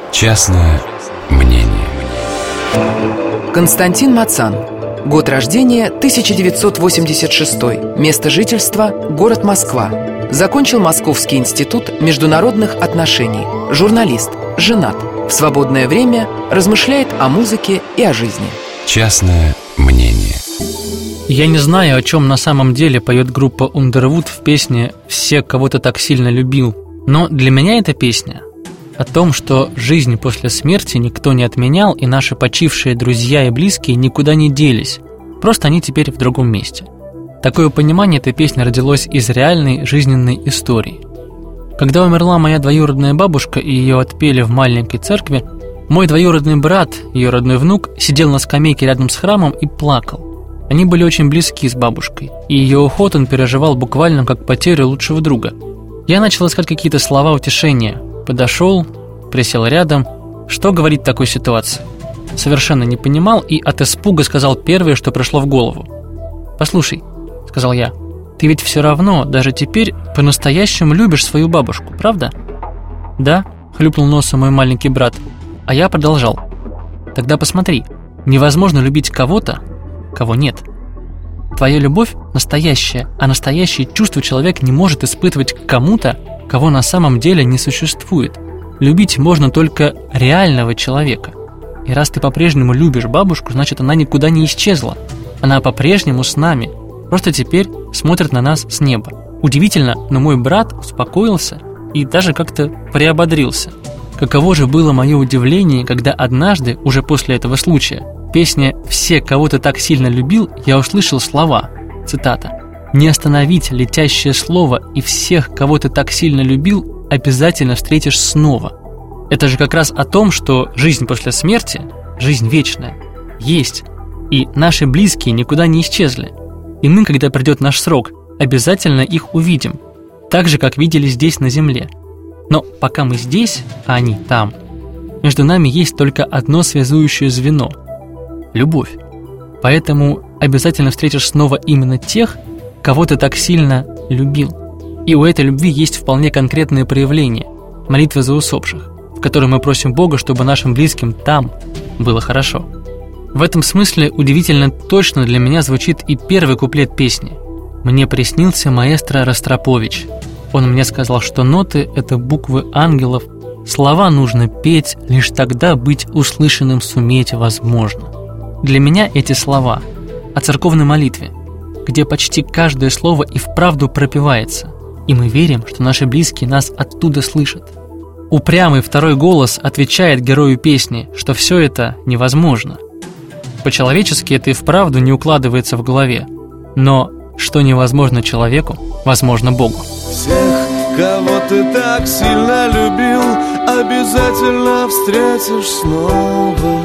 Частное мнение. Константин Мацан. Год рождения 1986. Место жительства – город Москва. Закончил Московский институт международных отношений. Журналист, женат. В свободное время размышляет о музыке и о жизни. Частное мнение. Я не знаю, о чем на самом деле поет группа Underwood в песне «Все кого-то так сильно любил», но для меня эта песня о том, что жизнь после смерти никто не отменял, и наши почившие друзья и близкие никуда не делись, просто они теперь в другом месте. Такое понимание этой песни родилось из реальной жизненной истории. Когда умерла моя двоюродная бабушка и ее отпели в маленькой церкви, мой двоюродный брат, ее родной внук, сидел на скамейке рядом с храмом и плакал. Они были очень близки с бабушкой, и ее уход он переживал буквально как потерю лучшего друга. Я начал искать какие-то слова утешения. Подошел, присел рядом. Что говорить в такой ситуации? Совершенно не понимал и от испуга сказал первое, что пришло в голову. «Послушай», — сказал я, — «ты ведь все равно, даже теперь, по-настоящему любишь свою бабушку, правда?» «Да», — хлюпнул носом мой маленький брат. А я продолжал. «Тогда посмотри, невозможно любить кого-то, кого нет. Твоя любовь настоящая, а настоящие чувства человек не может испытывать к кому-то, кого на самом деле не существует. Любить можно только реального человека. И раз ты по-прежнему любишь бабушку, значит, она никуда не исчезла. Она по-прежнему с нами, просто теперь смотрит на нас с неба». Удивительно, но мой брат успокоился и даже как-то приободрился. Каково же было мое удивление, когда однажды, уже после этого случая, песня «Все кого-то так сильно любил», я услышал слова, цитата: «Не остановить летящее слово, и всех, кого ты так сильно любил, обязательно встретишь снова». Это же как раз о том, что жизнь после смерти, жизнь вечная, есть, и наши близкие никуда не исчезли. И мы, когда придет наш срок, обязательно их увидим, так же, как видели здесь на земле. Но пока мы здесь, а они там, между нами есть только одно связующее звено – любовь. Поэтому обязательно встретишь снова именно тех, кого ты так сильно любил. И у этой любви есть вполне конкретные проявления – молитвы за усопших, в которой мы просим Бога, чтобы нашим близким там было хорошо. В этом смысле удивительно точно для меня звучит и первый куплет песни. «Мне приснился маэстро Ростропович. Он мне сказал, что ноты – это буквы ангелов, слова нужно петь, лишь тогда быть услышанным суметь возможно». Для меня эти слова о церковной молитве, где почти каждое слово и вправду пропевается, и мы верим, что наши близкие нас оттуда слышат. Упрямый второй голос отвечает герою песни, что все это невозможно. По-человечески это и вправду не укладывается в голове, но что невозможно человеку, возможно Богу. Всех, кого ты так сильно любил, обязательно встретишь снова.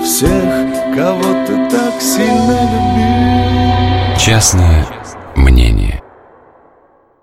Всех, кого ты так сильно любил. Частное мнение.